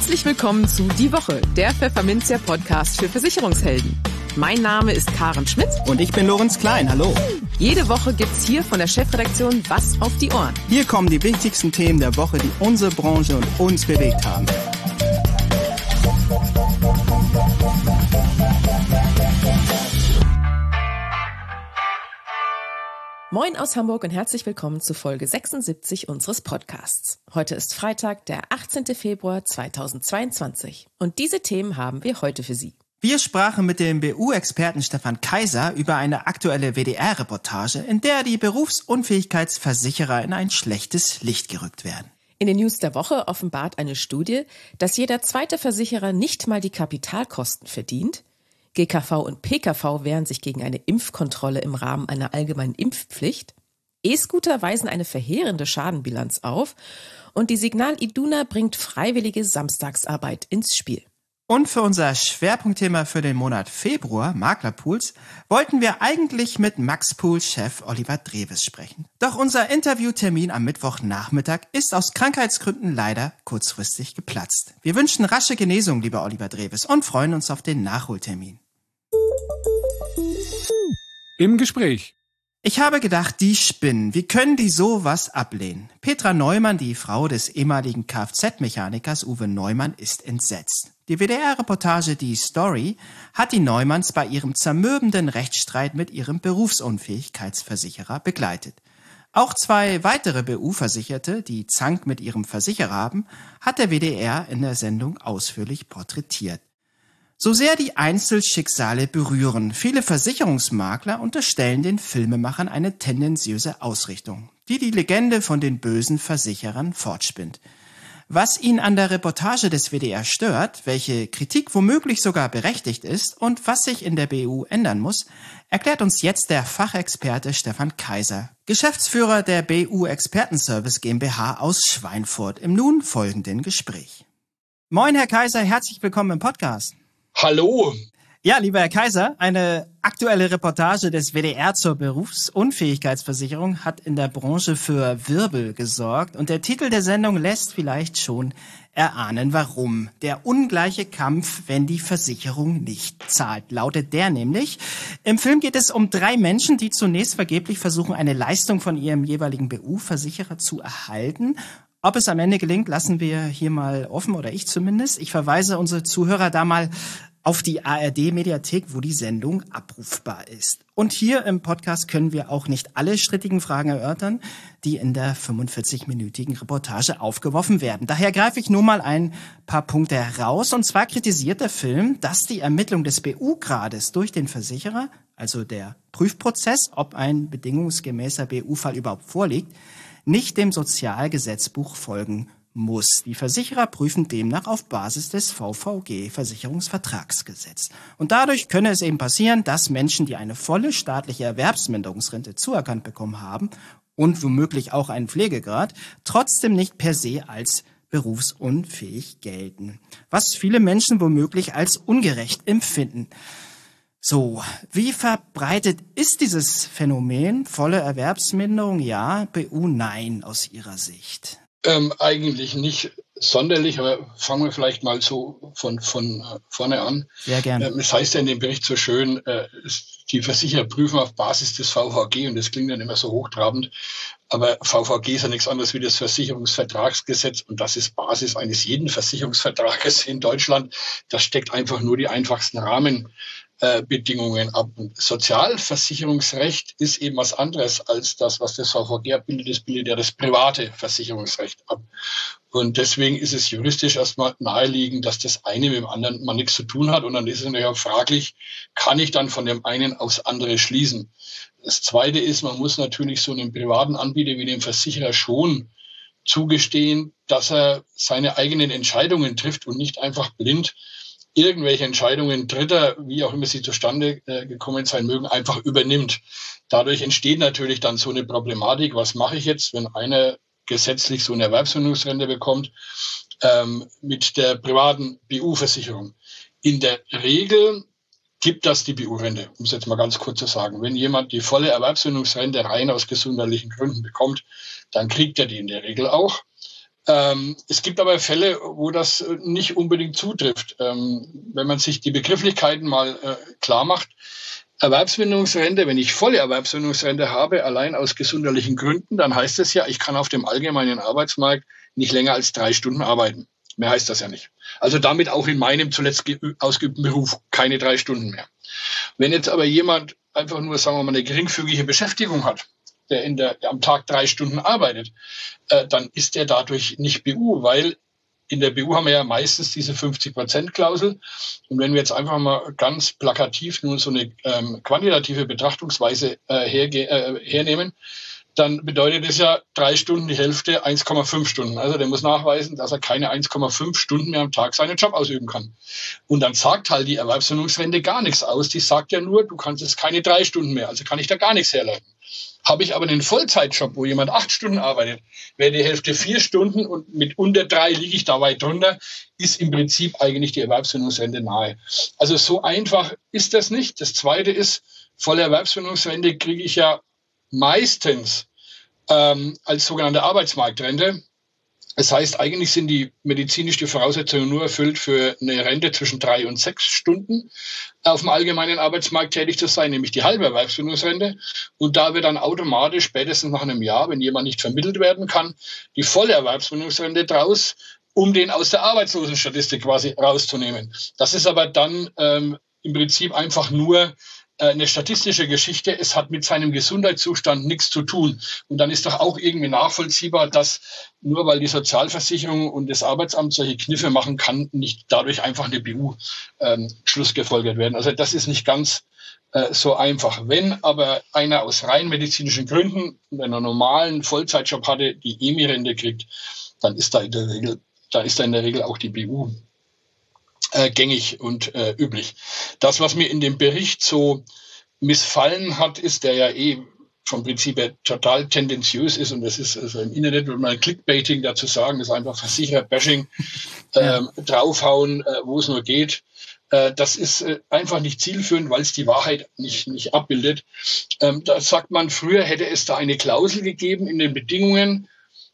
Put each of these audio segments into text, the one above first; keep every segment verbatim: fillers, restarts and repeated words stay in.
Herzlich willkommen zu Die Woche, der Pfefferminzia-Podcast für Versicherungshelden. Mein Name ist Karen Schmidt. Und ich bin Lorenz Klein, hallo. Jede Woche gibt's hier von der Chefredaktion was auf die Ohren. Hier kommen die wichtigsten Themen der Woche, die unsere Branche und uns bewegt haben. Moin aus Hamburg und herzlich willkommen zu Folge sechsundsiebzig unseres Podcasts. Heute ist Freitag, der achtzehnten Februar zweitausendzweiundzwanzig. Und diese Themen haben wir heute für Sie. Wir sprachen mit dem B U-Experten Stefan Kaiser über eine aktuelle W D R-Reportage, in der die Berufsunfähigkeitsversicherer in ein schlechtes Licht gerückt werden. In den News der Woche offenbart eine Studie, dass jeder zweite Versicherer nicht mal die Kapitalkosten verdient. G K V und P K V wehren sich gegen eine Impfkontrolle im Rahmen einer allgemeinen Impfpflicht. E-Scooter weisen eine verheerende Schadenbilanz auf. Und die Signal Iduna bringt freiwillige Samstagsarbeit ins Spiel. Und für unser Schwerpunktthema für den Monat Februar, Maklerpools, wollten wir eigentlich mit Maxpool-Chef Oliver Drewes sprechen. Doch unser Interviewtermin am Mittwochnachmittag ist aus Krankheitsgründen leider kurzfristig geplatzt. Wir wünschen rasche Genesung, lieber Oliver Drewes, und freuen uns auf den Nachholtermin. Im Gespräch. Ich habe gedacht, die spinnen. Wie können die sowas ablehnen? Petra Neumann, die Frau des ehemaligen Kfz-Mechanikers Uwe Neumann, ist entsetzt. Die W D R-Reportage Die Story hat die Neumanns bei ihrem zermürbenden Rechtsstreit mit ihrem Berufsunfähigkeitsversicherer begleitet. Auch zwei weitere B U-Versicherte, die Zank mit ihrem Versicherer haben, hat der W D R in der Sendung ausführlich porträtiert. So sehr die Einzelschicksale berühren, viele Versicherungsmakler unterstellen den Filmemachern eine tendenziöse Ausrichtung, die die Legende von den bösen Versicherern fortspinnt. Was ihn an der Reportage des W D R stört, welche Kritik womöglich sogar berechtigt ist und was sich in der B U ändern muss, erklärt uns jetzt der Fachexperte Stefan Kaiser, Geschäftsführer der B U-Expertenservice GmbH aus Schweinfurt, im nun folgenden Gespräch. Moin, Herr Kaiser, herzlich willkommen im Podcast. Hallo. Ja, lieber Herr Kaiser, eine aktuelle Reportage des W D R zur Berufsunfähigkeitsversicherung hat in der Branche für Wirbel gesorgt und der Titel der Sendung lässt vielleicht schon erahnen, warum. Der ungleiche Kampf, wenn die Versicherung nicht zahlt, lautet der nämlich. Im Film geht es um drei Menschen, die zunächst vergeblich versuchen, eine Leistung von ihrem jeweiligen B U-Versicherer zu erhalten. Ob es am Ende gelingt, lassen wir hier mal offen, oder ich zumindest. Ich verweise unsere Zuhörer da mal auf die A R D-Mediathek, wo die Sendung abrufbar ist. Und hier im Podcast können wir auch nicht alle strittigen Fragen erörtern, die in der fünfundvierzig-minütigen Reportage aufgeworfen werden. Daher greife ich nur mal ein paar Punkte heraus. Und zwar kritisiert der Film, dass die Ermittlung des B U-Grades durch den Versicherer, also der Prüfprozess, ob ein bedingungsgemäßer B U-Fall überhaupt vorliegt, nicht dem Sozialgesetzbuch folgen muss. Die Versicherer prüfen demnach auf Basis des V V G-Versicherungsvertragsgesetz. Und dadurch könne es eben passieren, dass Menschen, die eine volle staatliche Erwerbsminderungsrente zuerkannt bekommen haben und womöglich auch einen Pflegegrad, trotzdem nicht per se als berufsunfähig gelten. Was viele Menschen womöglich als ungerecht empfinden. So, wie verbreitet ist dieses Phänomen? Volle Erwerbsminderung, ja, B U, nein, aus Ihrer Sicht? Ähm, eigentlich nicht sonderlich, aber fangen wir vielleicht mal so von, von äh, vorne an. Sehr gerne. Ähm, es heißt ja in dem Bericht so schön, äh, die Versicherer prüfen auf Basis des V V G und das klingt dann immer so hochtrabend, aber V V G ist ja nichts anderes wie das Versicherungsvertragsgesetz und das ist Basis eines jeden Versicherungsvertrages in Deutschland. Das steckt einfach nur die einfachsten Rahmen Bedingungen ab. Und Sozialversicherungsrecht ist eben was anderes als das, was das V V G abbildet. Das bildet ja das private Versicherungsrecht ab. Und deswegen ist es juristisch erstmal naheliegend, dass das eine mit dem anderen mal nichts zu tun hat. Und dann ist es natürlich auch fraglich, kann ich dann von dem einen aufs andere schließen? Das Zweite ist, man muss natürlich so einem privaten Anbieter wie dem Versicherer schon zugestehen, dass er seine eigenen Entscheidungen trifft und nicht einfach blind irgendwelche Entscheidungen Dritter, wie auch immer sie zustande äh, gekommen sein mögen, einfach übernimmt. Dadurch entsteht natürlich dann so eine Problematik. Was mache ich jetzt, wenn einer gesetzlich so eine Erwerbsminderungsrente bekommt ähm, mit der privaten B U-Versicherung? In der Regel gibt das die B U-Rente, um es jetzt mal ganz kurz zu sagen. Wenn jemand die volle Erwerbsminderungsrente rein aus gesundheitlichen Gründen bekommt, dann kriegt er die in der Regel auch. Ähm, es gibt aber Fälle, wo das nicht unbedingt zutrifft. Ähm, wenn man sich die Begrifflichkeiten mal äh, klar macht, Erwerbsminderungsrente, wenn ich volle Erwerbsminderungsrente habe, allein aus gesundheitlichen Gründen, dann heißt es ja, ich kann auf dem allgemeinen Arbeitsmarkt nicht länger als drei Stunden arbeiten. Mehr heißt das ja nicht. Also damit auch in meinem zuletzt ausgeübten Beruf keine drei Stunden mehr. Wenn jetzt aber jemand einfach nur, sagen wir mal, eine geringfügige Beschäftigung hat, der, in der, der am Tag drei Stunden arbeitet, äh, dann ist er dadurch nicht B U, weil in der B U haben wir ja meistens diese fünfzig-Prozent-Klausel. Und wenn wir jetzt einfach mal ganz plakativ nur so eine ähm, quantitative Betrachtungsweise äh, herge- äh, hernehmen, dann bedeutet es ja drei Stunden die Hälfte, eins Komma fünf Stunden. Also der muss nachweisen, dass er keine eins Komma fünf Stunden mehr am Tag seinen Job ausüben kann. Und dann sagt halt die Erwerbsminderungsrente gar nichts aus. Die sagt ja nur, du kannst jetzt keine drei Stunden mehr. Also kann ich da gar nichts herleiten. Habe ich aber einen Vollzeitjob, wo jemand acht Stunden arbeitet, wäre die Hälfte vier Stunden und mit unter drei liege ich da weit drunter, ist im Prinzip eigentlich die Erwerbsminderungsrente nahe. Also so einfach ist das nicht. Das Zweite ist, volle Erwerbsminderungsrente kriege ich ja meistens ähm, als sogenannte Arbeitsmarktrente. Das heißt, eigentlich sind die medizinisch die Voraussetzungen nur erfüllt für eine Rente zwischen drei und sechs Stunden auf dem allgemeinen Arbeitsmarkt tätig zu sein, nämlich die halbe Erwerbsminderungsrente. Und da wird dann automatisch spätestens nach einem Jahr, wenn jemand nicht vermittelt werden kann, die volle Erwerbsminderungsrente draus, um den aus der Arbeitslosenstatistik quasi rauszunehmen. Das ist aber dann ähm, im Prinzip einfach nur eine statistische Geschichte. Es hat mit seinem Gesundheitszustand nichts zu tun. Und dann ist doch auch irgendwie nachvollziehbar, dass nur weil die Sozialversicherung und das Arbeitsamt solche Kniffe machen kann, nicht dadurch einfach eine B U ähm, schlussgefolgert werden. Also das ist nicht ganz äh, so einfach. Wenn aber einer aus rein medizinischen Gründen in einer normalen Vollzeitjob hatte, die E M I-Rente kriegt, dann ist da in der Regel, da ist da in der Regel auch die B U Äh, gängig und äh, üblich. Das, was mir in dem Bericht so missfallen hat, ist, der ja eh vom Prinzip her total tendenziös ist, und das ist also im Internet, würde man Clickbaiting dazu sagen, das ist einfach Versicherer-Bashing, äh, ja. draufhauen, äh, wo es nur geht. Äh, das ist äh, einfach nicht zielführend, weil es die Wahrheit nicht, nicht abbildet. Ähm, da sagt man, früher hätte es da eine Klausel gegeben in den Bedingungen,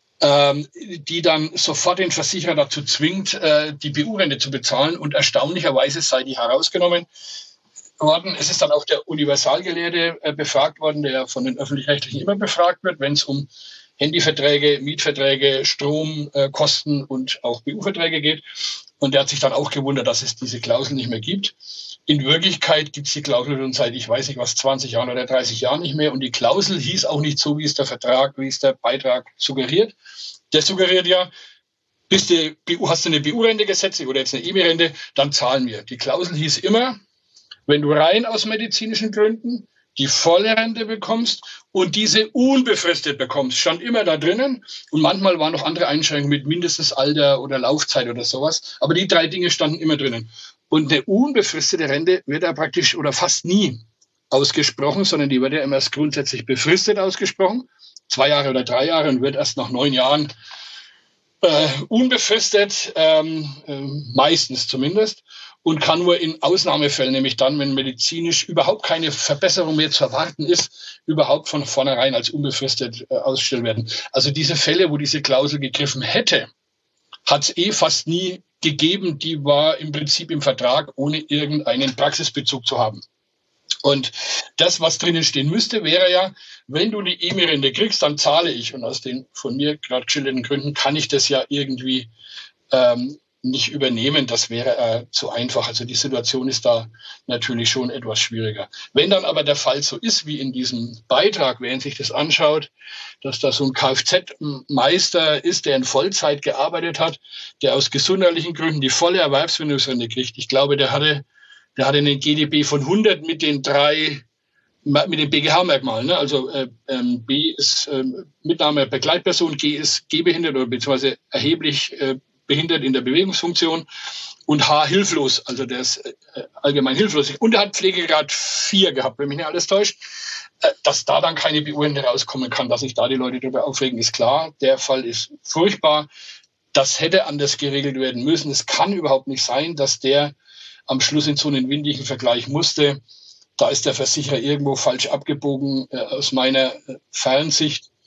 die dann sofort den Versicherer dazu zwingt, die B U-Rente zu bezahlen. Und erstaunlicherweise sei die herausgenommen worden. Es ist dann auch der Universalgelehrte befragt worden, der von den Öffentlich-Rechtlichen immer befragt wird, wenn es um Handyverträge, Mietverträge, Stromkosten und auch B U-Verträge geht. Und der hat sich dann auch gewundert, dass es diese Klausel nicht mehr gibt. In Wirklichkeit gibt es die Klausel schon seit, ich weiß nicht was, zwanzig Jahren oder dreißig Jahren nicht mehr. Und die Klausel hieß auch nicht so, wie es der Vertrag, wie es der Beitrag suggeriert. Der suggeriert ja, bis die B U, hast du eine B U-Rente gesetzt oder jetzt eine E M I-Rente, dann zahlen wir. Die Klausel hieß immer, wenn du rein aus medizinischen Gründen die volle Rente bekommst und diese unbefristet bekommst, stand immer da drinnen. Und manchmal waren noch andere Einschränkungen mit mindestens Alter oder Laufzeit oder sowas. Aber die drei Dinge standen immer drinnen. Und eine unbefristete Rente wird ja praktisch oder fast nie ausgesprochen, sondern die wird ja immer erst grundsätzlich befristet ausgesprochen. Zwei Jahre oder drei Jahre und wird erst nach neun Jahren äh, unbefristet, ähm, äh, meistens zumindest. Und kann nur in Ausnahmefällen, nämlich dann, wenn medizinisch überhaupt keine Verbesserung mehr zu erwarten ist, überhaupt von vornherein als unbefristet äh, ausgestellt werden. Also diese Fälle, wo diese Klausel gegriffen hätte, hat es eh fast nie gegeben. Die war im Prinzip im Vertrag, ohne irgendeinen Praxisbezug zu haben. Und das, was drinnen stehen müsste, wäre ja, wenn du die E M I-Rente kriegst, dann zahle ich. Und aus den von mir gerade geschilderten Gründen kann ich das ja irgendwie ähm, nicht übernehmen, das wäre äh, zu einfach. Also die Situation ist da natürlich schon etwas schwieriger. Wenn dann aber der Fall so ist, wie in diesem Beitrag, wer sich das anschaut, dass da so ein Kfz-Meister ist, der in Vollzeit gearbeitet hat, der aus gesundheitlichen Gründen die volle Erwerbsminderungsrente kriegt. Ich glaube, der hatte, der hatte einen G D B von hundert mit den drei, mit den B G H-Merkmalen. Ne? Also äh, ähm, B ist äh, Mitnahme Begleitperson, G ist gehbehindert oder beziehungsweise erheblich äh, behindert in der Bewegungsfunktion und H hilflos, also der ist äh, allgemein hilflos. Und er hat Pflegegrad vier gehabt, wenn mich nicht alles täuscht. Äh, dass da dann keine B U-Rente rauskommen kann, dass sich da die Leute darüber aufregen, ist klar. Der Fall ist furchtbar. Das hätte anders geregelt werden müssen. Es kann überhaupt nicht sein, dass der am Schluss in so einen windigen Vergleich musste. Da ist der Versicherer irgendwo falsch abgebogen, äh, aus meiner äh, Fernsicht.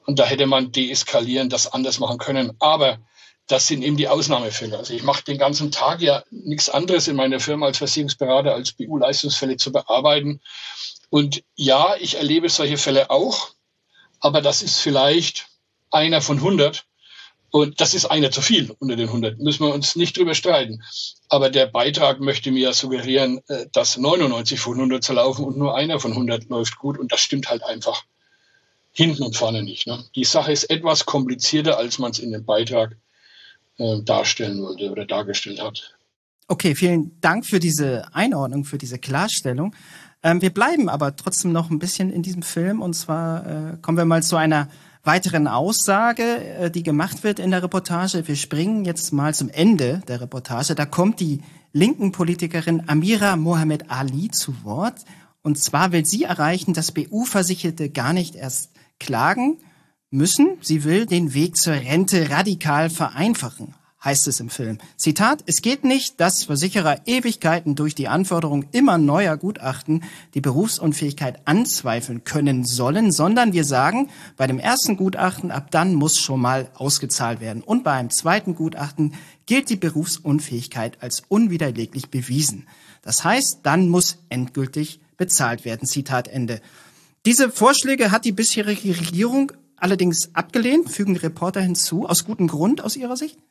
und da hätte man deeskalieren, das anders machen können. Aber das sind eben die Ausnahmefälle. Also ich mache den ganzen Tag ja nichts anderes in meiner Firma als Versicherungsberater, als B U-Leistungsfälle zu bearbeiten. Und ja, ich erlebe solche Fälle auch, aber das ist vielleicht einer von hundert. Und das ist einer zu viel unter den hundert. Müssen wir uns nicht drüber streiten. Aber der Beitrag möchte mir ja suggerieren, dass neunundneunzig von hundert zu laufen und nur einer von hundert läuft gut. Und das stimmt halt einfach hinten und vorne nicht. Ne? Die Sache ist etwas komplizierter, als man es in dem Beitrag äh, darstellen wollte oder dargestellt hat. Okay, vielen Dank für diese Einordnung, für diese Klarstellung. Ähm, wir bleiben aber trotzdem noch ein bisschen in diesem Film. Und zwar äh, kommen wir mal zu einer weiteren Aussage, die gemacht wird in der Reportage. Wir springen jetzt mal zum Ende der Reportage. Da kommt die linken Politikerin Amira Mohamed Ali zu Wort. Und zwar will sie erreichen, dass B U-Versicherte gar nicht erst klagen müssen. Sie will den Weg zur Rente radikal vereinfachen, heißt es im Film. Zitat: Es geht nicht, dass Versicherer Ewigkeiten durch die Anforderung immer neuer Gutachten die Berufsunfähigkeit anzweifeln können sollen, sondern wir sagen, bei dem ersten Gutachten, ab dann muss schon mal ausgezahlt werden. Und bei einem zweiten Gutachten gilt die Berufsunfähigkeit als unwiderleglich bewiesen. Das heißt, dann muss endgültig bezahlt werden. Zitat Ende. Diese Vorschläge hat die bisherige Regierung allerdings abgelehnt, fügen die Reporter hinzu. Aus gutem Grund aus ihrer Sicht?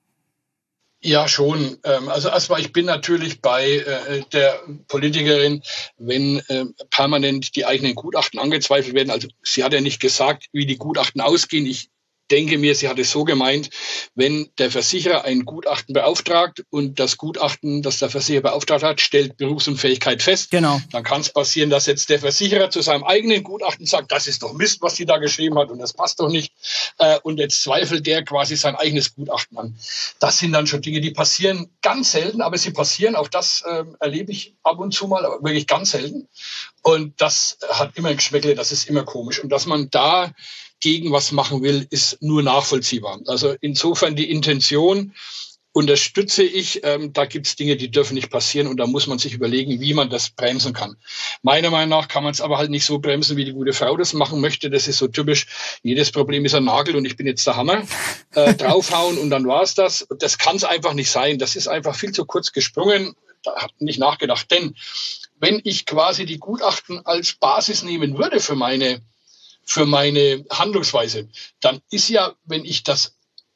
Ja, schon. Also erstmal, ich bin natürlich bei äh, der Politikerin, wenn äh, permanent die eigenen Gutachten angezweifelt werden. Also sie hat ja nicht gesagt, wie die Gutachten ausgehen. Ich denke mir, sie hat es so gemeint, wenn der Versicherer ein Gutachten beauftragt und das Gutachten, das der Versicherer beauftragt hat, stellt Berufsunfähigkeit fest, genau, dann kann es passieren, dass jetzt der Versicherer zu seinem eigenen Gutachten sagt, das ist doch Mist, was sie da geschrieben hat und das passt doch nicht. Äh, und jetzt zweifelt der quasi sein eigenes Gutachten an. Das sind dann schon Dinge, die passieren ganz selten, aber sie passieren. Auch das äh, erlebe ich ab und zu mal, aber wirklich ganz selten. Und das hat immer ein Geschmäckle, das ist immer komisch. Und dass man da gegen was machen will, ist nur nachvollziehbar. Also insofern die Intention unterstütze ich. Ähm, da gibt es Dinge, die dürfen nicht passieren und da muss man sich überlegen, wie man das bremsen kann. Meiner Meinung nach kann man es aber halt nicht so bremsen, wie die gute Frau das machen möchte. Das ist so typisch, jedes Problem ist ein Nagel und ich bin jetzt der Hammer. Äh, draufhauen und dann war es das. Das kann es einfach nicht sein. Das ist einfach viel zu kurz gesprungen. Da hat nicht nachgedacht. Denn wenn ich quasi die Gutachten als Basis nehmen würde für meine für meine Handlungsweise, dann ist ja, wenn ich das,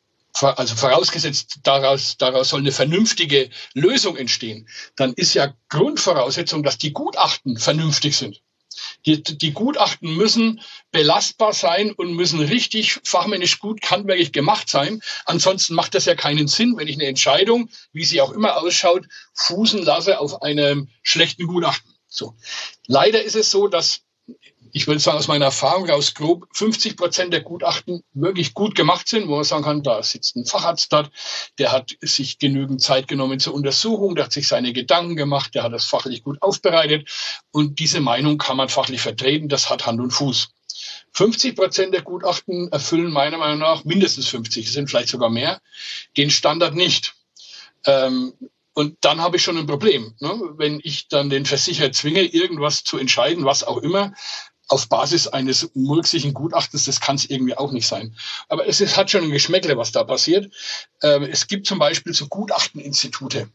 also vorausgesetzt, daraus, daraus soll eine vernünftige Lösung entstehen, dann ist ja Grundvoraussetzung, dass die Gutachten vernünftig sind. Die, die Gutachten müssen belastbar sein und müssen richtig fachmännisch gut handwerklich gemacht sein. Ansonsten macht das ja keinen Sinn, wenn ich eine Entscheidung, wie sie auch immer ausschaut, fußen lasse auf einem schlechten Gutachten. So. Leider ist es so, dass ich würde sagen, aus meiner Erfahrung raus grob fünfzig Prozent der Gutachten wirklich gut gemacht sind, wo man sagen kann, da sitzt ein Facharzt dort, der hat sich genügend Zeit genommen zur Untersuchung, der hat sich seine Gedanken gemacht, der hat das fachlich gut aufbereitet und diese Meinung kann man fachlich vertreten, das hat Hand und Fuß. fünfzig Prozent der Gutachten erfüllen meiner Meinung nach, mindestens fünfzig, es sind vielleicht sogar mehr, den Standard nicht. Ähm, Und dann habe ich schon ein Problem, ne? Wenn ich dann den Versicherer zwinge, irgendwas zu entscheiden, was auch immer, auf Basis eines murksigen Gutachtens, das kann es irgendwie auch nicht sein. Aber es ist, hat schon ein Geschmäckle, was da passiert. Ähm, es gibt zum Beispiel so Gutachteninstitute.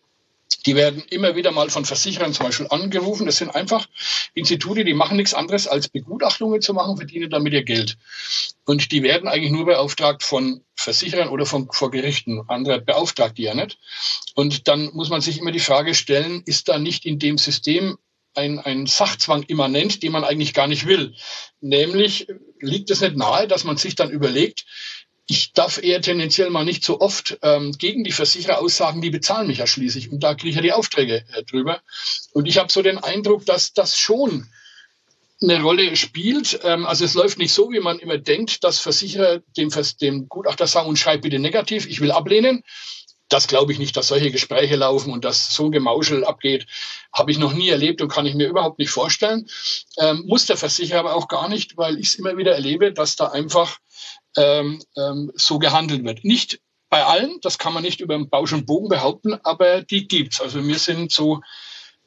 Die werden immer wieder mal von Versicherern zum Beispiel angerufen. Das sind einfach Institute, die machen nichts anderes, als Begutachtungen zu machen, verdienen damit ihr Geld. Und die werden eigentlich nur beauftragt von Versicherern oder von, vor Gerichten. Andere beauftragt die ja nicht. Und dann muss man sich immer die Frage stellen, ist da nicht in dem System ein, ein Sachzwang immanent, den man eigentlich gar nicht will? Nämlich liegt es nicht nahe, dass man sich dann überlegt, ich darf eher tendenziell mal nicht so oft ähm, gegen die Versicherer aussagen, die bezahlen mich ja schließlich. Und da kriege ich ja die Aufträge äh, drüber. Und ich habe so den Eindruck, dass das schon eine Rolle spielt. Ähm, also es läuft nicht so, wie man immer denkt, dass Versicherer dem, dem Gutachter sagen, und schreib bitte negativ, ich will ablehnen. Das glaube ich nicht, dass solche Gespräche laufen und dass so ein Gemauschel abgeht. Habe ich noch nie erlebt und kann ich mir überhaupt nicht vorstellen. Ähm, muss der Versicherer aber auch gar nicht, weil ich es immer wieder erlebe, dass da einfach ähm, ähm, so gehandelt wird. Nicht bei allen, das kann man nicht über den Bausch und Bogen behaupten, aber die gibt's. Also mir sind so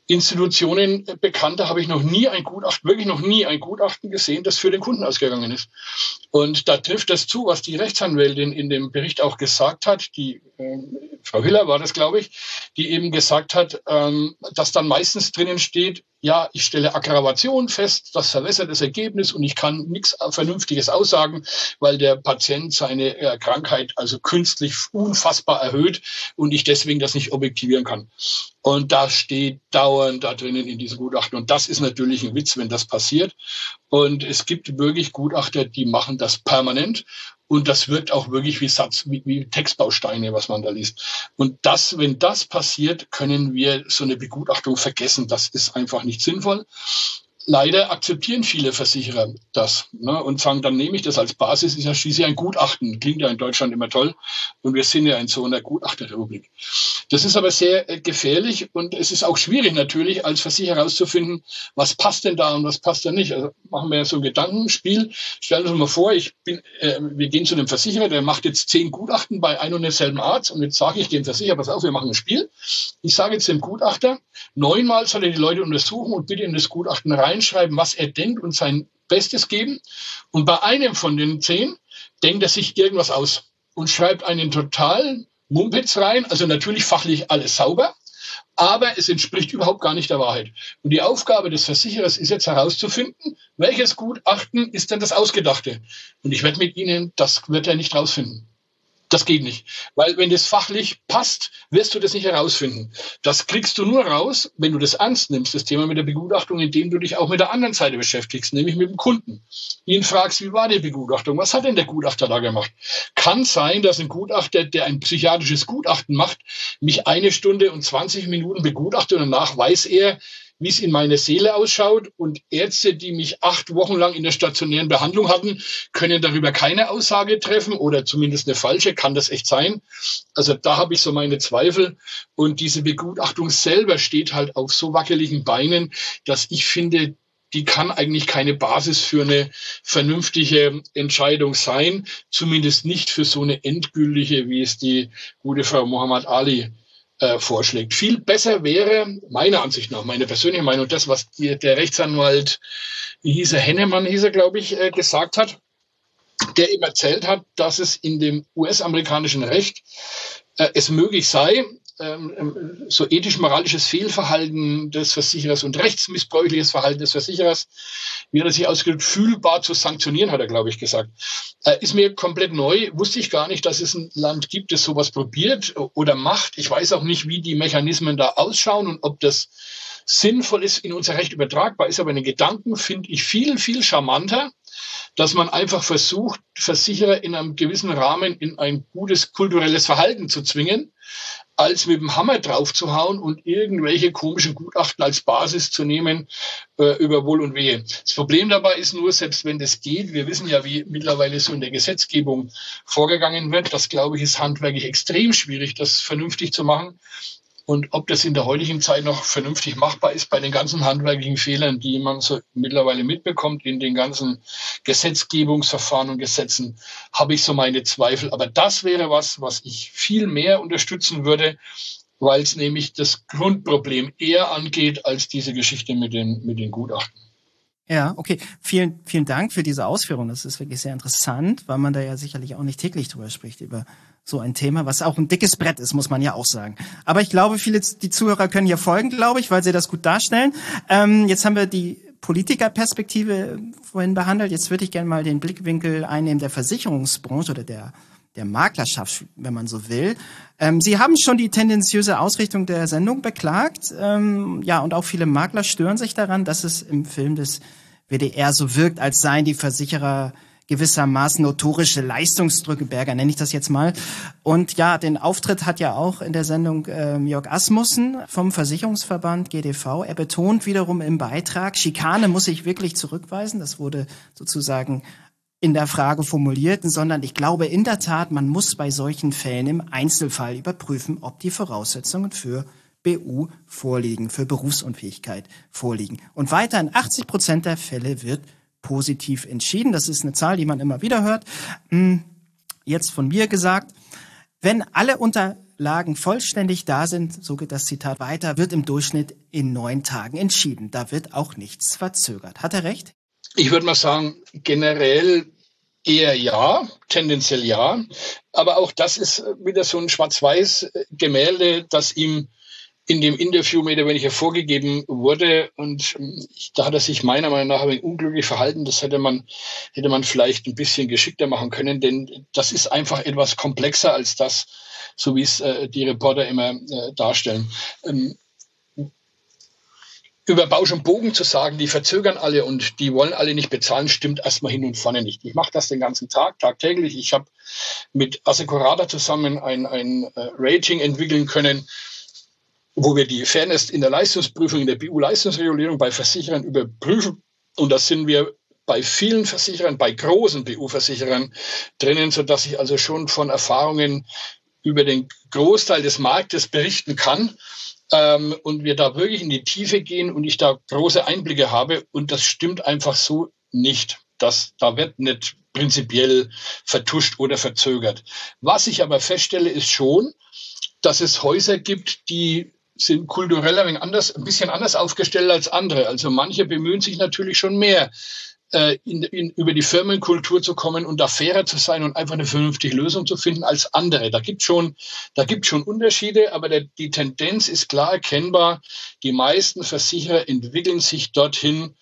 Institutionen bekannter habe ich noch nie ein Gutachten, wirklich noch nie ein Gutachten gesehen, das für den Kunden ausgegangen ist. Und da trifft das zu, was die Rechtsanwältin in dem Bericht auch gesagt hat, die äh, Frau Hiller war das, glaube ich, die eben gesagt hat, ähm, dass dann meistens drinnen steht, ja, ich stelle Aggravation fest, das verwässert das Ergebnis und ich kann nichts Vernünftiges aussagen, weil der Patient seine äh, Krankheit also künstlich unfassbar erhöht und ich deswegen das nicht objektivieren kann. Und da steht dauernd da drinnen in diesem Gutachten. Und das ist natürlich ein Witz, wenn das passiert. Und es gibt wirklich Gutachter, die machen das permanent. Und das wirkt auch wirklich wie Satz, wie, wie Textbausteine, was man da liest. Und das, wenn das passiert, können wir so eine Begutachtung vergessen. Das ist einfach nicht sinnvoll. Leider akzeptieren viele Versicherer das, ne, und sagen, dann nehme ich das als Basis, ist ja schließlich ein Gutachten. Klingt ja in Deutschland immer toll. Und wir sind ja in so einer Gutachterrepublik. Das ist aber sehr äh, gefährlich und es ist auch schwierig natürlich als Versicherer herauszufinden, was passt denn da und was passt da nicht. Also machen wir so ein Gedankenspiel. Stellen wir uns mal vor, ich bin, äh, wir gehen zu einem Versicherer, der macht jetzt zehn Gutachten bei einem und derselben Arzt und jetzt sage ich dem Versicherer, pass auf, wir machen ein Spiel. Ich sage jetzt dem Gutachter, neunmal soll er die Leute untersuchen und bitte in das Gutachten reinschreiben, was er denkt und sein Bestes geben. Und bei einem von den zehn denkt er sich irgendwas aus und schreibt einen totalen Mumpitz rein, also natürlich fachlich alles sauber, aber es entspricht überhaupt gar nicht der Wahrheit. Und die Aufgabe des Versicherers ist jetzt herauszufinden, welches Gutachten ist denn das Ausgedachte. Und ich wette mit Ihnen, das wird er nicht rausfinden. Das geht nicht. Weil wenn das fachlich passt, wirst du das nicht herausfinden. Das kriegst du nur raus, wenn du das ernst nimmst, das Thema mit der Begutachtung, indem du dich auch mit der anderen Seite beschäftigst, nämlich mit dem Kunden. Ihn fragst, wie war die Begutachtung? Was hat denn der Gutachter da gemacht? Kann sein, dass ein Gutachter, der ein psychiatrisches Gutachten macht, mich eine Stunde und zwanzig Minuten begutachtet und danach weiß er, wie es in meiner Seele ausschaut. Und Ärzte, die mich acht Wochen lang in der stationären Behandlung hatten, können darüber keine Aussage treffen oder zumindest eine falsche. Kann das echt sein? Also da habe ich so meine Zweifel. Und diese Begutachtung selber steht halt auf so wackeligen Beinen, dass ich finde, die kann eigentlich keine Basis für eine vernünftige Entscheidung sein. Zumindest nicht für so eine endgültige, wie es die gute Frau Mohammed Ali Äh, vorschlägt. Viel besser wäre, meiner Ansicht nach, meine persönliche Meinung, das, was die, der Rechtsanwalt, wie hieß er, Hennemann hieß er, glaube ich, äh, gesagt hat, der ihm erzählt hat, dass es in dem U S-amerikanischen Recht äh, es möglich sei, ähm, so ethisch-moralisches Fehlverhalten des Versicherers und rechtsmissbräuchliches Verhalten des Versicherers, wie er sich ausgedrückt, fühlbar zu sanktionieren, hat er, glaube ich, gesagt. Äh, ist mir komplett neu, wusste ich gar nicht, dass es ein Land gibt, das sowas probiert oder macht. Ich weiß auch nicht, wie die Mechanismen da ausschauen und ob das sinnvoll ist, in unser Recht übertragbar ist. Aber den Gedanken finde ich viel, viel charmanter, dass man einfach versucht, Versicherer in einem gewissen Rahmen in ein gutes kulturelles Verhalten zu zwingen, als mit dem Hammer draufzuhauen und irgendwelche komischen Gutachten als Basis zu nehmen äh, über Wohl und Wehe. Das Problem dabei ist nur, selbst wenn das geht, wir wissen ja, wie mittlerweile so in der Gesetzgebung vorgegangen wird, das, glaube ich, ist handwerklich extrem schwierig, das vernünftig zu machen. Und ob das in der heutigen Zeit noch vernünftig machbar ist bei den ganzen handwerklichen Fehlern, die man so mittlerweile mitbekommt in den ganzen Gesetzgebungsverfahren und Gesetzen, habe ich so meine Zweifel. Aber das wäre was, was ich viel mehr unterstützen würde, weil es nämlich das Grundproblem eher angeht als diese Geschichte mit den, mit den Gutachten. Ja, okay. Vielen, vielen Dank für diese Ausführung. Das ist wirklich sehr interessant, weil man da ja sicherlich auch nicht täglich drüber spricht, über so ein Thema, was auch ein dickes Brett ist, muss man ja auch sagen. Aber ich glaube, viele, die Zuhörer können hier folgen, glaube ich, weil sie das gut darstellen. Ähm, jetzt haben wir die Politikerperspektive vorhin behandelt. Jetzt würde ich gerne mal den Blickwinkel einnehmen der Versicherungsbranche oder der der Maklerschaft, wenn man so will. Ähm, Sie haben schon die tendenziöse Ausrichtung der Sendung beklagt. Ähm, ja, und auch viele Makler stören sich daran, dass es im Film des W D R so wirkt, als seien die Versicherer gewissermaßen notorische Leistungsdrückeberger, nenne ich das jetzt mal. Und ja, den Auftritt hat ja auch in der Sendung äh, Jörg Asmussen vom Versicherungsverband G D V. Er betont wiederum im Beitrag, Schikane muss ich wirklich zurückweisen. Das wurde sozusagen in der Frage formuliert, sondern ich glaube in der Tat, man muss bei solchen Fällen im Einzelfall überprüfen, ob die Voraussetzungen für B U vorliegen, für Berufsunfähigkeit vorliegen. Und weiter in achtzig Prozent der Fälle wird positiv entschieden. Das ist eine Zahl, die man immer wieder hört. Jetzt von mir gesagt, wenn alle unter Unterlagen vollständig da sind, so geht das Zitat weiter, wird im Durchschnitt in neun Tagen entschieden. Da wird auch nichts verzögert. Hat er recht? Ich würde mal sagen, generell eher ja, tendenziell ja. Aber auch das ist wieder so ein Schwarz-Weiß-Gemälde, das ihm in dem Interview mehr oder weniger vorgegeben wurde. Und da hat er sich meiner Meinung nach ein wenig unglücklich verhalten. Das hätte man, hätte man vielleicht ein bisschen geschickter machen können, denn das ist einfach etwas komplexer als das, so wie es äh, die Reporter immer äh, darstellen. Ähm, Über Bausch und Bogen zu sagen, die verzögern alle und die wollen alle nicht bezahlen, stimmt erstmal hin und vorne nicht. Ich mache das den ganzen Tag, tagtäglich. Ich habe mit Assecurata zusammen ein, ein äh, Rating entwickeln können, wo wir die Fairness in der Leistungsprüfung, in der B U-Leistungsregulierung bei Versicherern überprüfen. Und da sind wir bei vielen Versicherern, bei großen B U-Versicherern drinnen, sodass ich also schon von Erfahrungen über den Großteil des Marktes berichten kann. Ähm, und wir da wirklich in die Tiefe gehen und ich da große Einblicke habe. Und das stimmt einfach so nicht. Das, da wird nicht prinzipiell vertuscht oder verzögert. Was ich aber feststelle, ist schon, dass es Häuser gibt, die sind kulturell ein, wenig anders, ein bisschen anders aufgestellt als andere. Also manche bemühen sich natürlich schon mehr, äh, in, in, über die Firmenkultur zu kommen und da fairer zu sein und einfach eine vernünftige Lösung zu finden als andere. Da gibt schon, da gibt schon Unterschiede, aber der, die Tendenz ist klar erkennbar. Die meisten Versicherer entwickeln sich dorthin,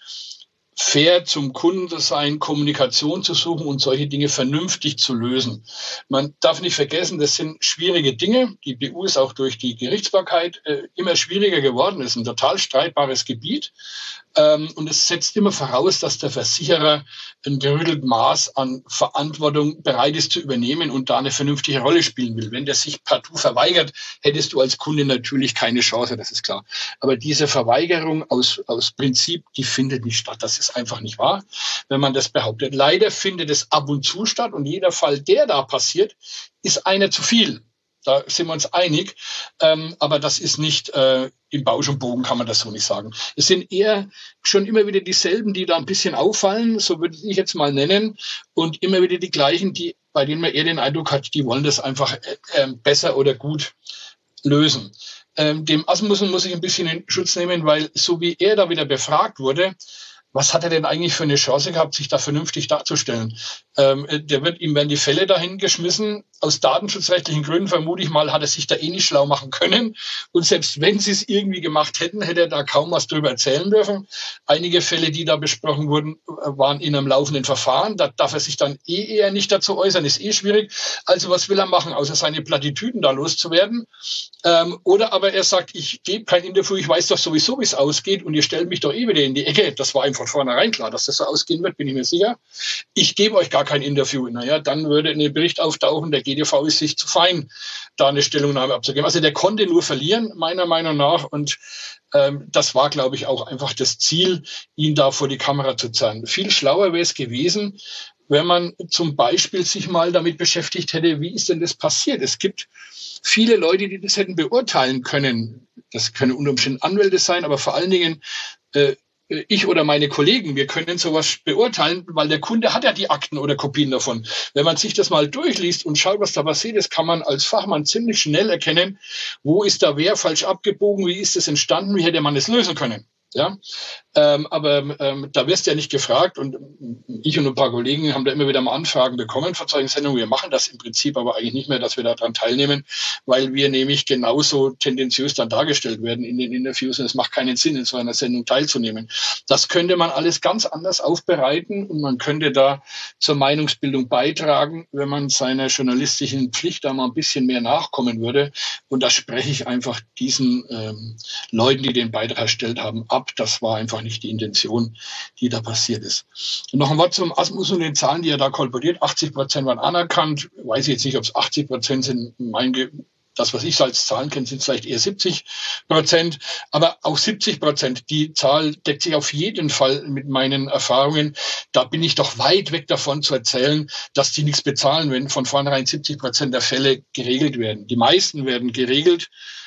fair zum Kunden zu sein, Kommunikation zu suchen und solche Dinge vernünftig zu lösen. Man darf nicht vergessen, das sind schwierige Dinge. Die B U ist auch durch die Gerichtsbarkeit äh, immer schwieriger geworden. Es ist ein total streitbares Gebiet. Ähm, und es setzt immer voraus, dass der Versicherer ein gerüttelt Maß an Verantwortung bereit ist zu übernehmen und da eine vernünftige Rolle spielen will. Wenn der sich partout verweigert, hättest du als Kunde natürlich keine Chance, das ist klar. Aber diese Verweigerung aus, aus Prinzip, die findet nicht statt. Das ist einfach nicht wahr, wenn man das behauptet. Leider findet es ab und zu statt und jeder Fall, der da passiert, ist einer zu viel. Da sind wir uns einig, ähm, aber das ist nicht äh, im Bausch und Bogen, kann man das so nicht sagen. Es sind eher schon immer wieder dieselben, die da ein bisschen auffallen, so würde ich jetzt mal nennen, und immer wieder die gleichen, die, bei denen man eher den Eindruck hat, die wollen das einfach äh, besser oder gut lösen. Ähm, dem Asmussen muss ich ein bisschen in Schutz nehmen, weil so wie er da wieder befragt wurde, was hat er denn eigentlich für eine Chance gehabt, sich da vernünftig darzustellen? Ähm, der wird, ihm werden die Fälle dahin geschmissen. Aus datenschutzrechtlichen Gründen vermute ich mal, hat er sich da eh nicht schlau machen können. Und selbst wenn sie es irgendwie gemacht hätten, hätte er da kaum was drüber erzählen dürfen. Einige Fälle, die da besprochen wurden, waren in einem laufenden Verfahren. Da darf er sich dann eh eher nicht dazu äußern, ist eh schwierig. Also was will er machen, außer seine Plattitüden da loszuwerden? Ähm, oder aber er sagt, ich gebe kein Interview, ich weiß doch sowieso, wie es ausgeht und ihr stellt mich doch eh wieder in die Ecke. Das war einfach von vornherein klar, dass das so ausgehen wird, bin ich mir sicher. Ich gebe euch gar kein Interview. Naja, dann würde ein Bericht auftauchen, der G D V ist sich zu fein, da eine Stellungnahme abzugeben. Also der konnte nur verlieren, meiner Meinung nach. Und ähm, das war, glaube ich, auch einfach das Ziel, ihn da vor die Kamera zu zeigen. Viel schlauer wäre es gewesen, wenn man zum Beispiel sich mal damit beschäftigt hätte, wie ist denn das passiert? Es gibt viele Leute, die das hätten beurteilen können. Das können unter Umständen Anwälte sein, aber vor allen Dingen äh, ich oder meine Kollegen, wir können sowas beurteilen, weil der Kunde hat ja die Akten oder Kopien davon. Wenn man sich das mal durchliest und schaut, was da passiert ist, kann man als Fachmann ziemlich schnell erkennen, wo ist da wer falsch abgebogen, wie ist es entstanden, wie hätte man es lösen können. Ja, ähm, aber ähm, da wirst du ja nicht gefragt und ich und ein paar Kollegen haben da immer wieder mal Anfragen bekommen von solchen Sendungen. Wir machen das im Prinzip aber eigentlich nicht mehr, dass wir daran teilnehmen, weil wir nämlich genauso tendenziös dann dargestellt werden in den Interviews und es macht keinen Sinn, in so einer Sendung teilzunehmen. Das könnte man alles ganz anders aufbereiten und man könnte da zur Meinungsbildung beitragen, wenn man seiner journalistischen Pflicht da mal ein bisschen mehr nachkommen würde. Und da spreche ich einfach diesen ähm, Leuten, die den Beitrag erstellt haben, ab. Das war einfach nicht die Intention, die da passiert ist. Und noch ein Wort zum Asmussen und den Zahlen, die er da kolportiert. achtzig Prozent waren anerkannt. Weiß ich jetzt nicht, ob es achtzig Prozent sind. Mein Ge- das, was ich so als Zahlen kenne, sind vielleicht eher siebzig Prozent. Aber auch siebzig Prozent, die Zahl deckt sich auf jeden Fall mit meinen Erfahrungen. Da bin ich doch weit weg davon zu erzählen, dass die nichts bezahlen, wenn von vornherein siebzig Prozent der Fälle geregelt werden. Die meisten werden geregelt.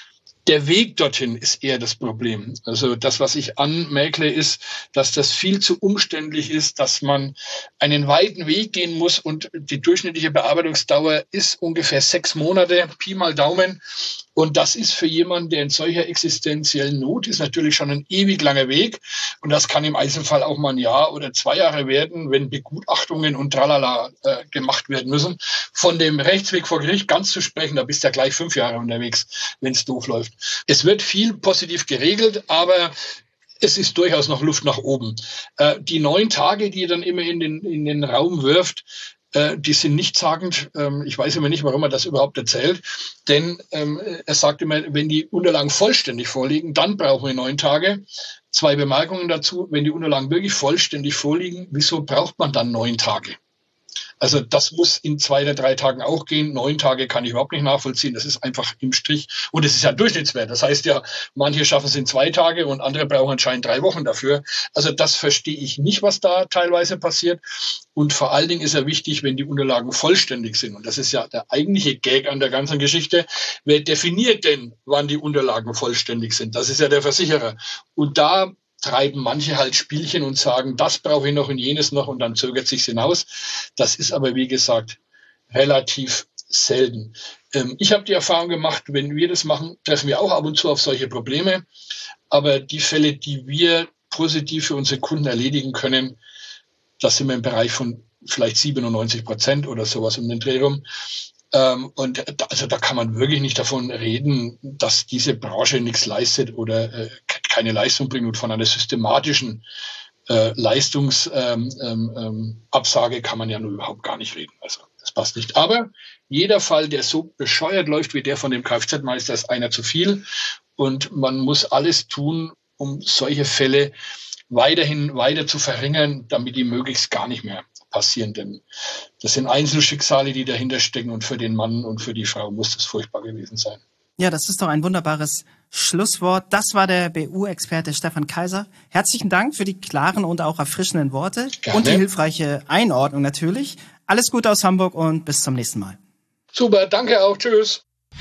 Der Weg dorthin ist eher das Problem. Also das, was ich anmäkle, ist, dass das viel zu umständlich ist, dass man einen weiten Weg gehen muss und die durchschnittliche Bearbeitungsdauer ist ungefähr sechs Monate, Pi mal Daumen. Und das ist für jemanden, der in solcher existenziellen Not ist, natürlich schon ein ewig langer Weg. Und das kann im Einzelfall auch mal ein Jahr oder zwei Jahre werden, wenn Begutachtungen und tralala äh, gemacht werden müssen. Von dem Rechtsweg vor Gericht ganz zu sprechen, da bist du ja gleich fünf Jahre unterwegs, wenn es doof läuft. Es wird viel positiv geregelt, aber es ist durchaus noch Luft nach oben. Äh, die neun Tage, die ihr dann immer in den, in den Raum wirft, äh, die sind nichtssagend. Ähm, ich weiß immer nicht, warum er das überhaupt erzählt. Denn ähm, er sagt immer, wenn die Unterlagen vollständig vorliegen, dann brauchen wir neun Tage. Zwei Bemerkungen dazu. Wenn die Unterlagen wirklich vollständig vorliegen, wieso braucht man dann neun Tage? Also das muss in zwei oder drei Tagen auch gehen. Neun Tage kann ich überhaupt nicht nachvollziehen. Das ist einfach im Strich. Und es ist ja ein Durchschnittswert. Das heißt ja, manche schaffen es in zwei Tage und andere brauchen anscheinend drei Wochen dafür. Also das verstehe ich nicht, was da teilweise passiert. Und vor allen Dingen ist ja wichtig, wenn die Unterlagen vollständig sind. Und das ist ja der eigentliche Gag an der ganzen Geschichte. Wer definiert denn, wann die Unterlagen vollständig sind? Das ist ja der Versicherer. Und da treiben manche halt Spielchen und sagen, das brauche ich noch und jenes noch und dann zögert sich's hinaus. Das ist aber, wie gesagt, relativ selten. Ähm, ich habe die Erfahrung gemacht, wenn wir das machen, treffen wir auch ab und zu auf solche Probleme. Aber die Fälle, die wir positiv für unsere Kunden erledigen können, das sind wir im Bereich von vielleicht siebenundneunzig Prozent oder sowas um den Dreh rum. Ähm, und da, also da kann man wirklich nicht davon reden, dass diese Branche nichts leistet oder äh, keine Leistung bringt. Und von einer systematischen äh, Leistungsabsage ähm, ähm, kann man ja nur überhaupt gar nicht reden. Also das passt nicht. Aber jeder Fall, der so bescheuert läuft wie der von dem Kfz-Meister, ist einer zu viel. Und man muss alles tun, um solche Fälle weiterhin weiter zu verringern, damit die möglichst gar nicht mehr passieren. Denn das sind Einzelschicksale, die dahinter stecken. Und für den Mann und für die Frau muss das furchtbar gewesen sein. Ja, das ist doch ein wunderbares Schlusswort. Das war der B U-Experte Stefan Kaiser. Herzlichen Dank für die klaren und auch erfrischenden Worte. Gerne. Und die hilfreiche Einordnung natürlich. Alles Gute aus Hamburg und bis zum nächsten Mal. Super, danke auch. Tschüss.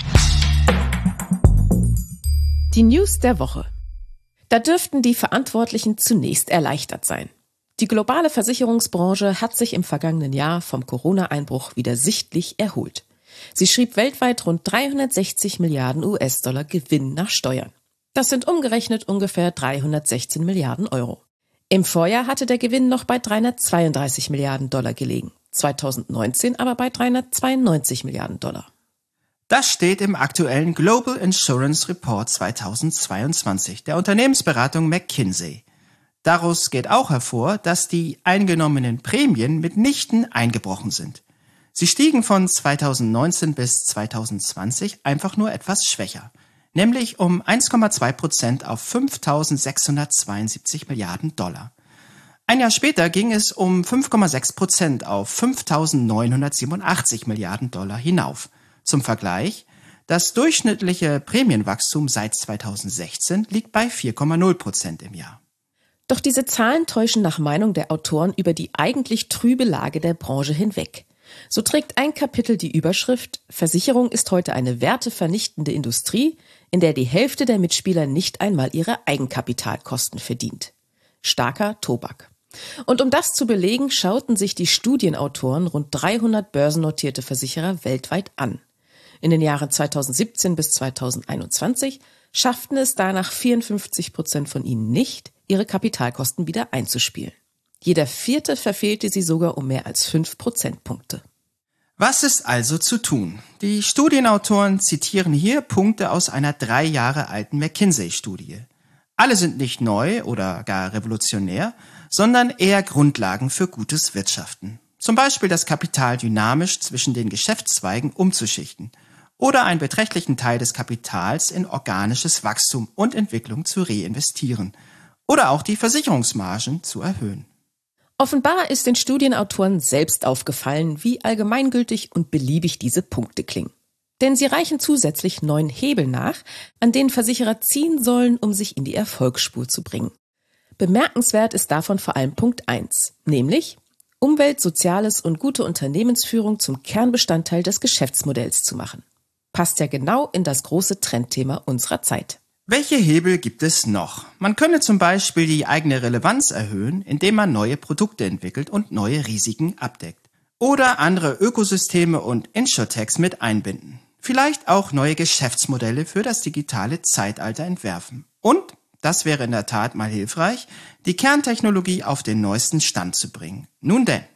Die News der Woche. Da dürften die Verantwortlichen zunächst erleichtert sein. Die globale Versicherungsbranche hat sich im vergangenen Jahr vom Corona-Einbruch wieder sichtlich erholt. Sie schrieb weltweit rund dreihundertsechzig Milliarden U S-Dollar Gewinn nach Steuern. Das sind umgerechnet ungefähr dreihundertsechzehn Milliarden Euro. Im Vorjahr hatte der Gewinn noch bei dreihundertzweiunddreißig Milliarden Dollar gelegen, zweitausendneunzehn aber bei dreihundertzweiundneunzig Milliarden Dollar. Das steht im aktuellen Global Insurance Report zweitausendzweiundzwanzig der Unternehmensberatung McKinsey. Daraus geht auch hervor, dass die eingenommenen Prämien mitnichten eingebrochen sind. Sie stiegen von zweitausendneunzehn bis zweitausendzwanzig einfach nur etwas schwächer, nämlich um eins Komma zwei Prozent auf fünftausendsechshundertzweiundsiebzig Milliarden Dollar. Ein Jahr später ging es um fünf Komma sechs Prozent auf fünftausendneunhundertsiebenundachtzig Milliarden Dollar hinauf. Zum Vergleich, das durchschnittliche Prämienwachstum seit zweitausendsechzehn liegt bei vier Komma null Prozent im Jahr. Doch diese Zahlen täuschen nach Meinung der Autoren über die eigentlich trübe Lage der Branche hinweg. So trägt ein Kapitel die Überschrift „Versicherung ist heute eine wertevernichtende Industrie, in der die Hälfte der Mitspieler nicht einmal ihre Eigenkapitalkosten verdient. Starker Tobak." Und um das zu belegen, schauten sich die Studienautoren rund dreihundert börsennotierte Versicherer weltweit an. In den Jahren zweitausendsiebzehn bis zweitausendeinundzwanzig schafften es danach vierundfünfzig Prozent von ihnen nicht, ihre Kapitalkosten wieder einzuspielen. Jeder vierte verfehlte sie sogar um mehr als fünf Prozentpunkte. Was ist also zu tun? Die Studienautoren zitieren hier Punkte aus einer drei Jahre alten McKinsey-Studie. Alle sind nicht neu oder gar revolutionär, sondern eher Grundlagen für gutes Wirtschaften. Zum Beispiel das Kapital dynamisch zwischen den Geschäftszweigen umzuschichten oder einen beträchtlichen Teil des Kapitals in organisches Wachstum und Entwicklung zu reinvestieren oder auch die Versicherungsmargen zu erhöhen. Offenbar ist den Studienautoren selbst aufgefallen, wie allgemeingültig und beliebig diese Punkte klingen. Denn sie reichen zusätzlich neun Hebel nach, an denen Versicherer ziehen sollen, um sich in die Erfolgsspur zu bringen. Bemerkenswert ist davon vor allem Punkt eins, nämlich Umwelt, Soziales und gute Unternehmensführung zum Kernbestandteil des Geschäftsmodells zu machen. Passt ja genau in das große Trendthema unserer Zeit. Welche Hebel gibt es noch? Man könne zum Beispiel die eigene Relevanz erhöhen, indem man neue Produkte entwickelt und neue Risiken abdeckt. Oder andere Ökosysteme und Insurtechs mit einbinden. Vielleicht auch neue Geschäftsmodelle für das digitale Zeitalter entwerfen. Und, das wäre in der Tat mal hilfreich, die Kerntechnologie auf den neuesten Stand zu bringen. Nun denn.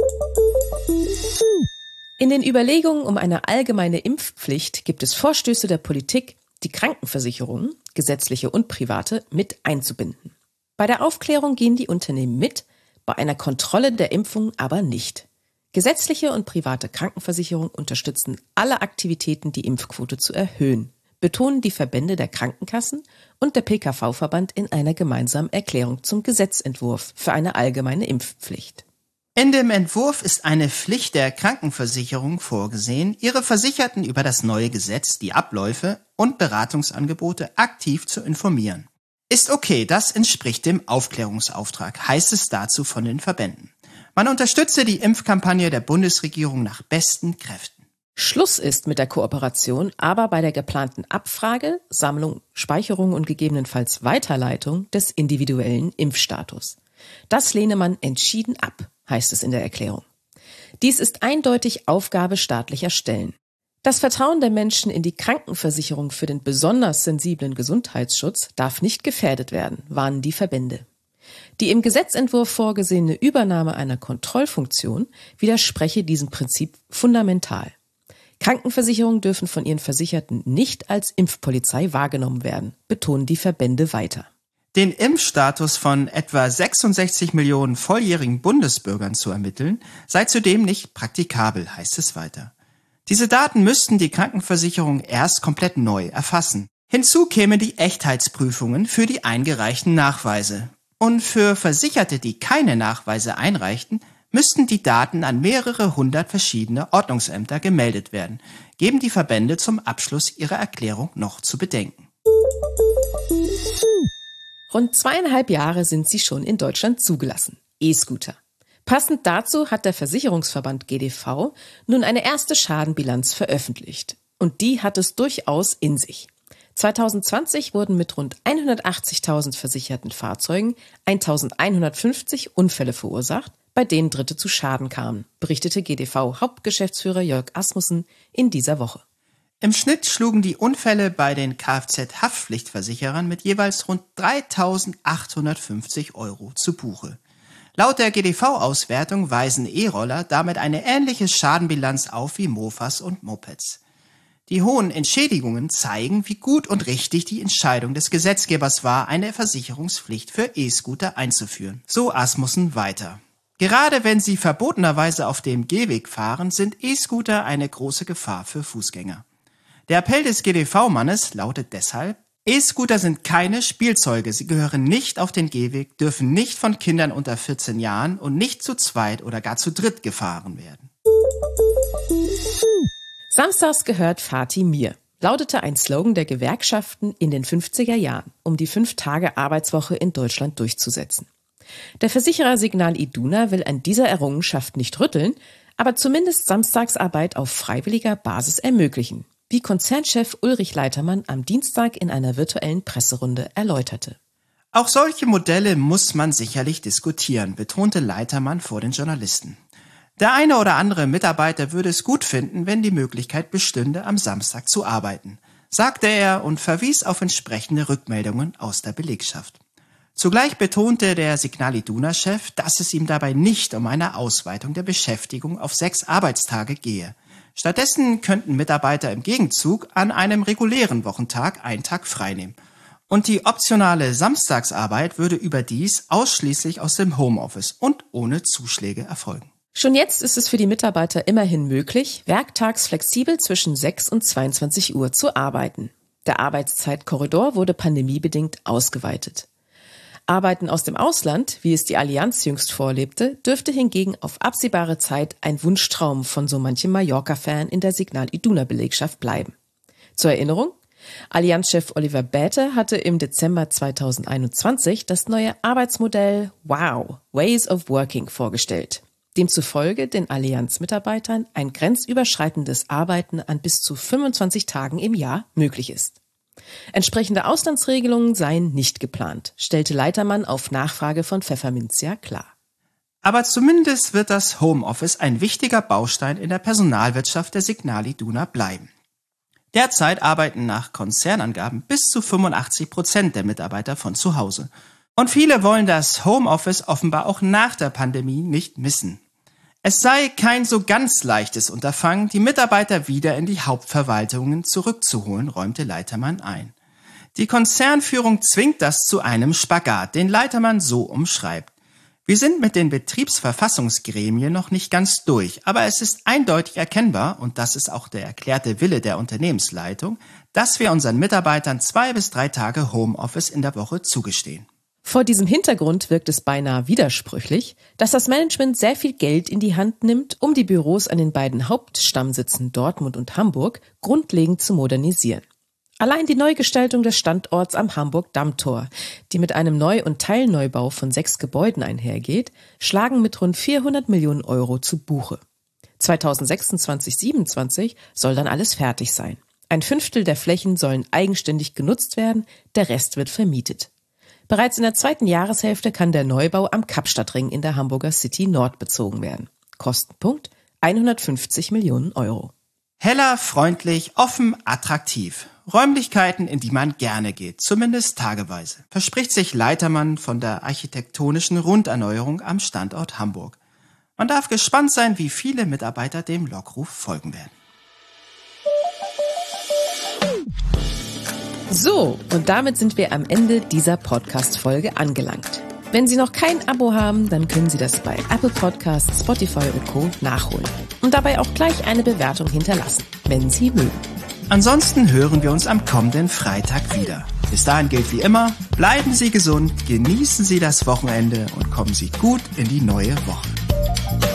In den Überlegungen um eine allgemeine Impfpflicht gibt es Vorstöße der Politik, die Krankenversicherungen, gesetzliche und private, mit einzubinden. Bei der Aufklärung gehen die Unternehmen mit, bei einer Kontrolle der Impfung aber nicht. Gesetzliche und private Krankenversicherungen unterstützen alle Aktivitäten, die Impfquote zu erhöhen, betonen die Verbände der Krankenkassen und der P K V-Verband in einer gemeinsamen Erklärung zum Gesetzentwurf für eine allgemeine Impfpflicht. In dem Entwurf ist eine Pflicht der Krankenversicherung vorgesehen, ihre Versicherten über das neue Gesetz, die Abläufe und Beratungsangebote aktiv zu informieren. Ist okay, das entspricht dem Aufklärungsauftrag, heißt es dazu von den Verbänden. Man unterstütze die Impfkampagne der Bundesregierung nach besten Kräften. Schluss ist mit der Kooperation aber bei der geplanten Abfrage, Sammlung, Speicherung und gegebenenfalls Weiterleitung des individuellen Impfstatus. Das lehne man entschieden ab, heißt es in der Erklärung. Dies ist eindeutig Aufgabe staatlicher Stellen. Das Vertrauen der Menschen in die Krankenversicherung für den besonders sensiblen Gesundheitsschutz darf nicht gefährdet werden, warnen die Verbände. Die im Gesetzentwurf vorgesehene Übernahme einer Kontrollfunktion widerspreche diesem Prinzip fundamental. Krankenversicherungen dürfen von ihren Versicherten nicht als Impfpolizei wahrgenommen werden, betonen die Verbände weiter. Den Impfstatus von etwa sechsundsechzig Millionen volljährigen Bundesbürgern zu ermitteln, sei zudem nicht praktikabel, heißt es weiter. Diese Daten müssten die Krankenversicherung erst komplett neu erfassen. Hinzu kämen die Echtheitsprüfungen für die eingereichten Nachweise. Und für Versicherte, die keine Nachweise einreichten, müssten die Daten an mehrere hundert verschiedene Ordnungsämter gemeldet werden, geben die Verbände zum Abschluss ihrer Erklärung noch zu bedenken. Rund zweieinhalb Jahre sind sie schon in Deutschland zugelassen. E-Scooter. Passend dazu hat der Versicherungsverband G D V nun eine erste Schadenbilanz veröffentlicht. Und die hat es durchaus in sich. zwanzig zwanzig wurden mit rund hundertachtzigtausend versicherten Fahrzeugen eintausendeinhundertfünfzig Unfälle verursacht, bei denen Dritte zu Schaden kamen, berichtete G D V-Hauptgeschäftsführer Jörg Asmussen in dieser Woche. Im Schnitt schlugen die Unfälle bei den Kfz-Haftpflichtversicherern mit jeweils rund dreitausendachthundertfünfzig Euro zu Buche. Laut der G D V-Auswertung weisen E-Roller damit eine ähnliche Schadenbilanz auf wie Mofas und Mopeds. Die hohen Entschädigungen zeigen, wie gut und richtig die Entscheidung des Gesetzgebers war, eine Versicherungspflicht für E-Scooter einzuführen. So Asmussen weiter. Gerade wenn sie verbotenerweise auf dem Gehweg fahren, sind E-Scooter eine große Gefahr für Fußgänger. Der Appell des G D V-Mannes lautet deshalb: E-Scooter sind keine Spielzeuge, sie gehören nicht auf den Gehweg, dürfen nicht von Kindern unter vierzehn Jahren und nicht zu zweit oder gar zu dritt gefahren werden. Samstags gehört Fatih mir, lautete ein Slogan der Gewerkschaften in den fünfziger Jahren, um die Fünf-Tage-Arbeitswoche in Deutschland durchzusetzen. Der Versicherer Signal Iduna will an dieser Errungenschaft nicht rütteln, aber zumindest Samstagsarbeit auf freiwilliger Basis ermöglichen, wie Konzernchef Ulrich Leitermann am Dienstag in einer virtuellen Presserunde erläuterte. Auch solche Modelle muss man sicherlich diskutieren, betonte Leitermann vor den Journalisten. Der eine oder andere Mitarbeiter würde es gut finden, wenn die Möglichkeit bestünde, am Samstag zu arbeiten, sagte er und verwies auf entsprechende Rückmeldungen aus der Belegschaft. Zugleich betonte der Signal Iduna-Chef, dass es ihm dabei nicht um eine Ausweitung der Beschäftigung auf sechs Arbeitstage gehe. Stattdessen könnten Mitarbeiter im Gegenzug an einem regulären Wochentag einen Tag freinehmen. Und die optionale Samstagsarbeit würde überdies ausschließlich aus dem Homeoffice und ohne Zuschläge erfolgen. Schon jetzt ist es für die Mitarbeiter immerhin möglich, werktags flexibel zwischen sechs und zweiundzwanzig Uhr zu arbeiten. Der Arbeitszeitkorridor wurde pandemiebedingt ausgeweitet. Arbeiten aus dem Ausland, wie es die Allianz jüngst vorlebte, dürfte hingegen auf absehbare Zeit ein Wunschtraum von so manchem Mallorca-Fan in der Signal Iduna-Belegschaft bleiben. Zur Erinnerung: Allianz-Chef Oliver Bäte hatte im Dezember zweitausendeinundzwanzig das neue Arbeitsmodell Wow, Ways of Working vorgestellt. demzufolge den Allianz-Mitarbeitern ein grenzüberschreitendes Arbeiten an bis zu fünfundzwanzig Tagen im Jahr möglich ist. Entsprechende Auslandsregelungen seien nicht geplant, stellte Leitermann auf Nachfrage von Pfefferminzia klar. Aber zumindest wird das Homeoffice ein wichtiger Baustein in der Personalwirtschaft der Signal Iduna bleiben. Derzeit arbeiten nach Konzernangaben bis zu fünfundachtzig Prozent der Mitarbeiter von zu Hause. Und viele wollen das Homeoffice offenbar auch nach der Pandemie nicht missen. Es sei kein so ganz leichtes Unterfangen, die Mitarbeiter wieder in die Hauptverwaltungen zurückzuholen, räumte Leitermann ein. Die Konzernführung zwingt das zu einem Spagat, den Leitermann so umschreibt. Wir sind mit den Betriebsverfassungsgremien noch nicht ganz durch, aber es ist eindeutig erkennbar, und das ist auch der erklärte Wille der Unternehmensleitung, dass wir unseren Mitarbeitern zwei bis drei Tage Homeoffice in der Woche zugestehen. Vor diesem Hintergrund wirkt es beinahe widersprüchlich, dass das Management sehr viel Geld in die Hand nimmt, um die Büros an den beiden Hauptstammsitzen Dortmund und Hamburg grundlegend zu modernisieren. Allein die Neugestaltung des Standorts am Hamburg-Dammtor, die mit einem Neu- und Teilneubau von sechs Gebäuden einhergeht, schlagen mit rund vierhundert Millionen Euro zu Buche. zweitausendsechsundzwanzig siebenundzwanzig soll dann alles fertig sein. Ein Fünftel der Flächen sollen eigenständig genutzt werden, der Rest wird vermietet. Bereits in der zweiten Jahreshälfte kann der Neubau am Kapstadtring in der Hamburger City Nord bezogen werden. Kostenpunkt hundertfünfzig Millionen Euro. Heller, freundlich, offen, attraktiv. Räumlichkeiten, in die man gerne geht, zumindest tageweise, verspricht sich Leitermann von der architektonischen Runderneuerung am Standort Hamburg. Man darf gespannt sein, wie viele Mitarbeiter dem Lockruf folgen werden. So, und damit sind wir am Ende dieser Podcast-Folge angelangt. Wenn Sie noch kein Abo haben, dann können Sie das bei Apple Podcasts, Spotify und Co. nachholen. Und dabei auch gleich eine Bewertung hinterlassen, wenn Sie mögen. Ansonsten hören wir uns am kommenden Freitag wieder. Bis dahin gilt wie immer, bleiben Sie gesund, genießen Sie das Wochenende und kommen Sie gut in die neue Woche.